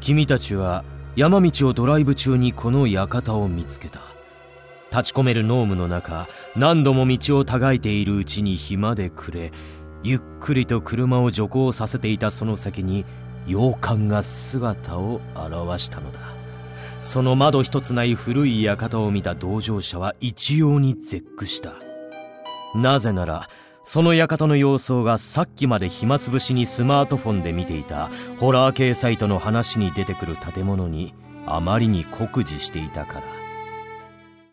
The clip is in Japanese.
君たちは山道をドライブ中にこの館を見つけた。立ち込める濃霧の中、何度も道をたがいているうちに日まで暮れ、ゆっくりと車を徐行させていたその先に洋館が姿を現したのだ。その窓一つない古い館を見た同乗者は一様に絶句した。なぜならその館の様相がさっきまで暇つぶしにスマートフォンで見ていたホラー系サイトの話に出てくる建物にあまりに酷似していたから。